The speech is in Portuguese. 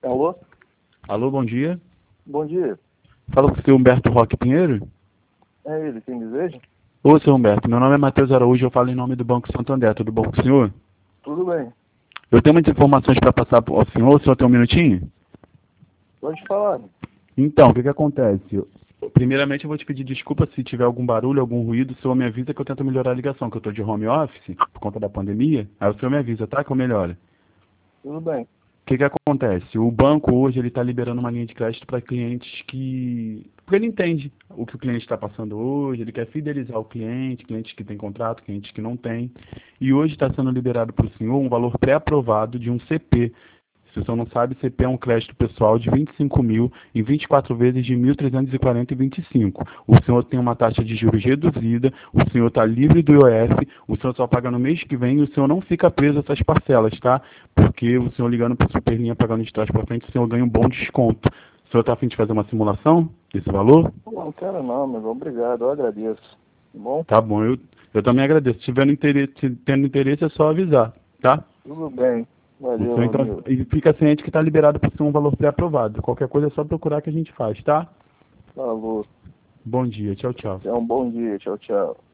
Alô? Alô, bom dia. Bom dia. Fala com o seu Humberto Roque Pinheiro. É ele, quem deseja? Ô, seu Humberto, meu nome é Matheus Araújo, eu falo em nome do Banco Santander. Tudo bom com o senhor? Tudo bem. Eu tenho umas informações para passar ao senhor, o senhor tem um minutinho? Pode falar. Então, o que acontece? Primeiramente, eu vou te pedir desculpa se tiver algum barulho, algum ruído. O senhor me avisa que eu tento melhorar a ligação, que eu estou de home office, por conta da pandemia. Aí o senhor me avisa, tá? Que eu melhoro. Tudo bem. O que acontece? O banco hoje ele está liberando uma linha de crédito para clientes que... Porque ele entende o que o cliente está passando hoje, ele quer fidelizar o cliente, clientes que têm contrato, clientes que não têm. E hoje está sendo liberado para o senhor um valor pré-aprovado de um CP. Se o senhor não sabe, CP é um crédito pessoal de 25 mil em 24 vezes de 1.340,25. O senhor tem uma taxa de juros reduzida, o senhor está livre do IOF, o senhor só paga no mês que vem e o senhor não fica preso a essas parcelas, tá? Porque o senhor ligando para a Superlinha, pagando de trás para frente, o senhor ganha um bom desconto. O senhor está a fim de fazer uma simulação desse valor? Não quero não, mas obrigado, eu agradeço. Tá bom? Tá bom, eu também agradeço. Se tiver tendo interesse, é só avisar, tá? Tudo bem. O Valeu, senhor, então, amigo. e fica ciente que está liberado por ser um valor pré-aprovado. Qualquer coisa é só procurar que a gente faz, tá? Falou. Bom dia, tchau, tchau. Tenha um bom dia. Tchau, tchau.